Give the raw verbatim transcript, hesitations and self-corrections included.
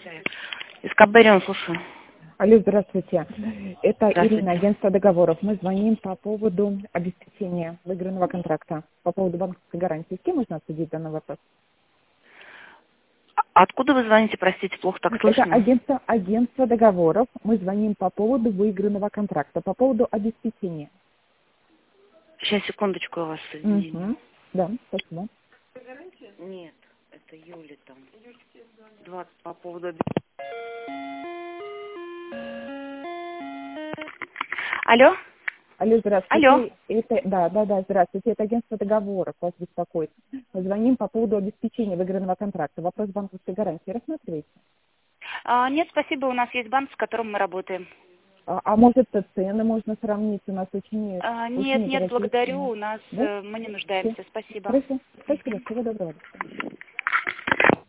Из Каберион, слушаю. Алло, здравствуйте. Это Здравствуйте. Ирина, агентство договоров. Мы звоним по поводу обеспечения выигранного контракта, по поводу банковской гарантии. С кем можно обсудить данный вопрос? А откуда вы звоните, простите, плохо так Это слышно? агентство, агентство договоров. Мы звоним по поводу выигранного контракта, по поводу обеспечения. Сейчас, секундочку, я вас соединю. Угу. Да, спасибо. Нет, это Юля там. двадцать по поводу... обе- Алло? Алло, здравствуйте. Алло? Это, да, да, да, здравствуйте. Это агентство договоров вас беспокоит. Мы звоним по поводу обеспечения выигранного контракта. Вопрос банковской гарантии рассматриваете? А, нет, спасибо, у нас есть банк, с которым мы работаем. А, а может, цены можно сравнить? У нас очень, А, очень нет, нет, недорогие благодарю, цены. у нас Да? э, мы не Все. нуждаемся, спасибо. Хорошо. Спасибо. Всего доброго.